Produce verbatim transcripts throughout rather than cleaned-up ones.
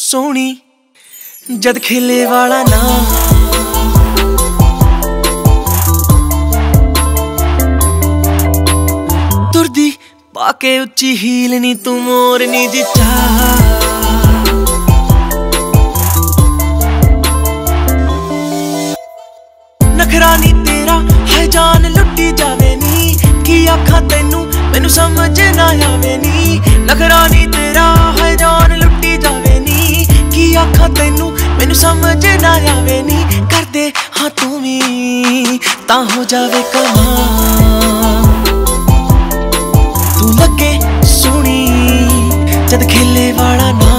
सोहनी जद खेले वाला ना तुरदी पाके उच्ची हील नी तू मोरनी जी चाह नखरा नी तेरा है जान लुटी जावे नी की आखा तेनू मैनू समझ ना आवे नी नखरा नी तेरा है जान लुटी जावे नी की आखा तेनू मैनू समझ ना आवे नी कर दे हाँ तू भी ता हो जावे कमाल तू लगे सोहनी जद खेले वाला ना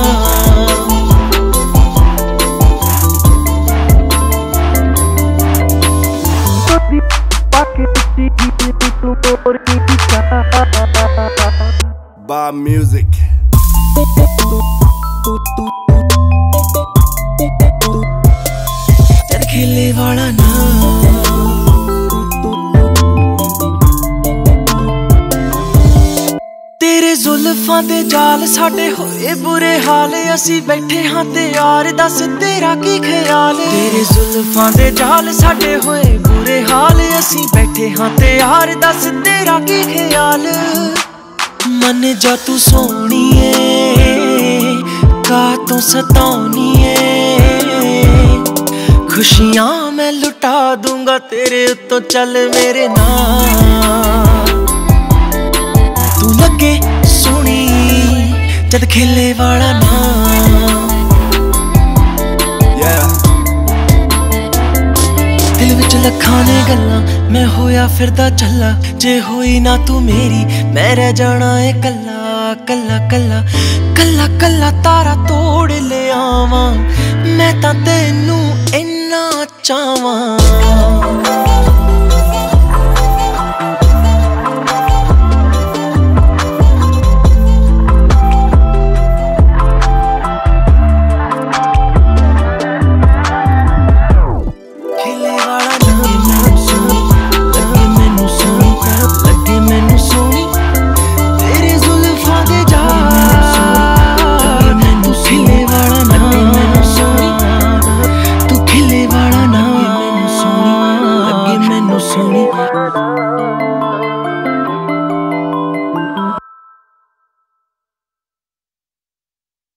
Bob Music. जद खेले वाला ना तेरे जुल्फां दे जाल साडे होए बुरे हाल असी बैठे हाँ ते यार दस तेरा की ख्याल तेरे जुल्फां दे जाल साडे होए बुरे हाल असी बैठे हाँ ते यार दस तेरा की ख्याल मन जा तू सोहणीए का तू सताउणीए खुशियां मैं लुटा दूंगा तेरे उत्तों चल मेरे नाल तू लगे सोहनी जद खेले वाला ना दिल विच लखां ने गल्लां मैं होया फिरदा चला जे होई ना तू मेरी मैं रह जाना है कल्ला कल्ला कल्ला कल्ला कल्ला तारा तोड़ ले आवां मैं तां तैनू इन्ना चाहवां।